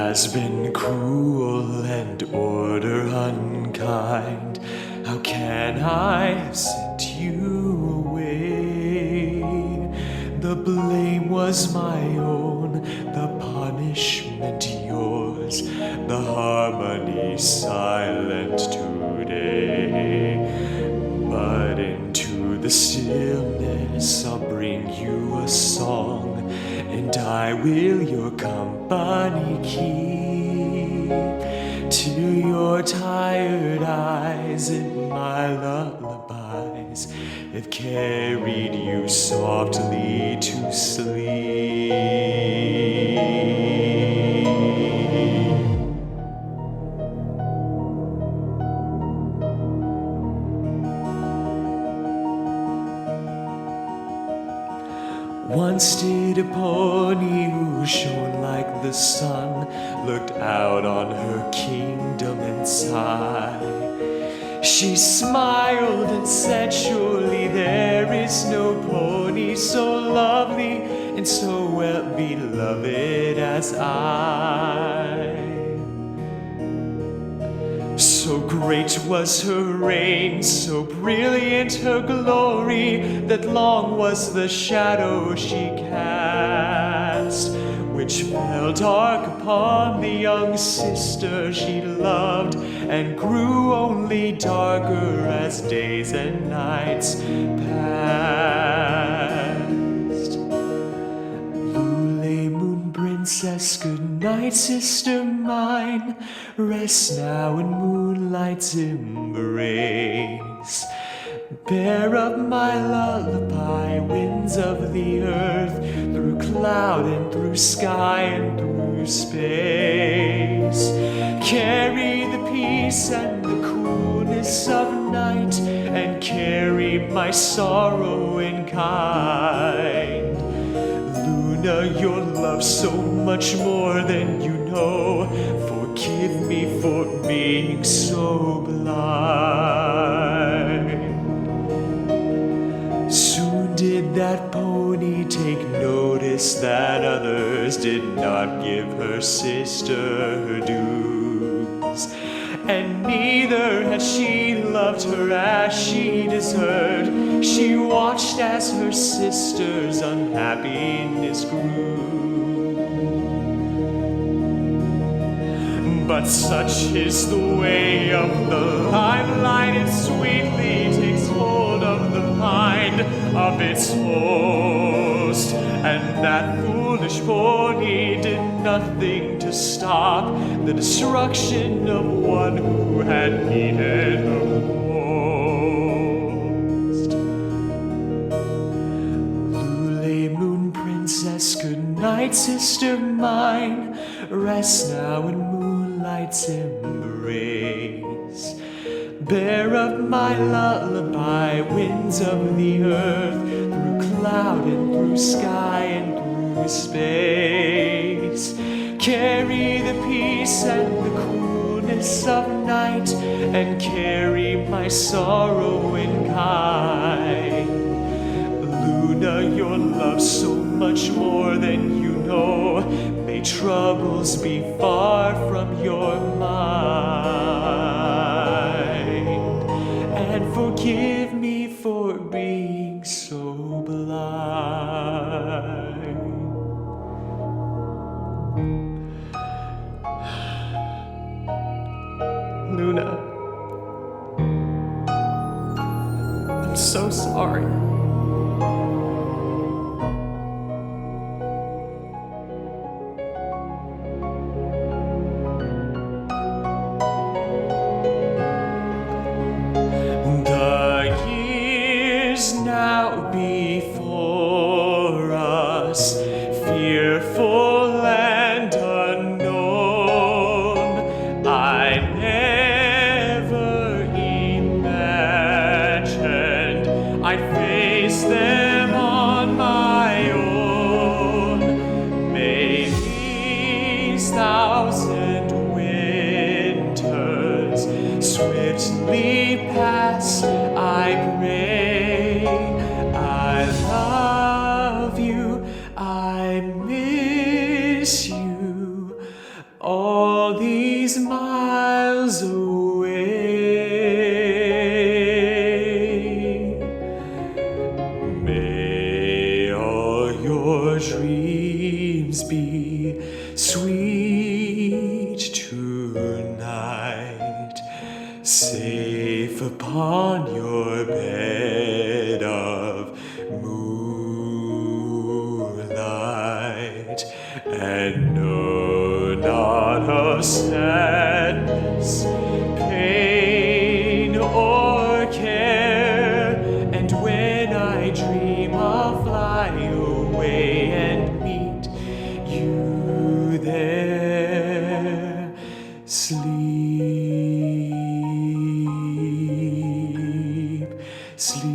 has been cruel and order unkind. How can I have sent you away? The blame was my own, the punishment yours, the harmony silent today. But into the stillness I'll bring you a song, and I will your company keep. To your tired eyes and my lullabies have carried you softly to sleep. Once did a pony who shone like the sun looked out on her kingdom and sighed. She smiled and said, surely there is no pony so lovely and so well beloved as I. So great was her reign, so brilliant her glory, that long was the shadow she cast, which fell dark upon the young sister she loved, and grew only darker as days and nights passed. Lule moon princess, good night, sister mine. Rest now in moonlight's embrace. Bear up my lullaby, winds of the earth, through cloud and through sky and through space. Carry the peace and the coolness of night, and carry my sorrow in kind. Luna, your love so much more than you know. Forgive me for being so blind. Soon did that pony take notice that others did not give her sister her dues, and neither had she loved her as she deserved. She watched as her sister's unhappiness grew. But such is the way of the limelight, it sweetly takes hold of the mind of its host. And that foolish pony did nothing to stop the destruction of one who had needed her most. Lule moon princess, good night, sister mine. Rest now in moonlight's embrace. Bear up my lullaby, winds of the earth, through cloud and through sky and through space. Carry the peace and the coolness of night, and carry my sorrow in kind. Luna, your love so much more than you know. May troubles be far from your mind, and forgive me for being so blind. Luna, I'm so sorry. Now before us, fearful and unknown, I never imagined I'd face them on my own. May these thousand winters swiftly pass, I pray. I love you, I miss you. Oh, sweet tonight, safe upon your bed of moonlight, and know not of sadness, pain, or care. And when I dream, I'll fly away and meet you there. Sleep, sleep.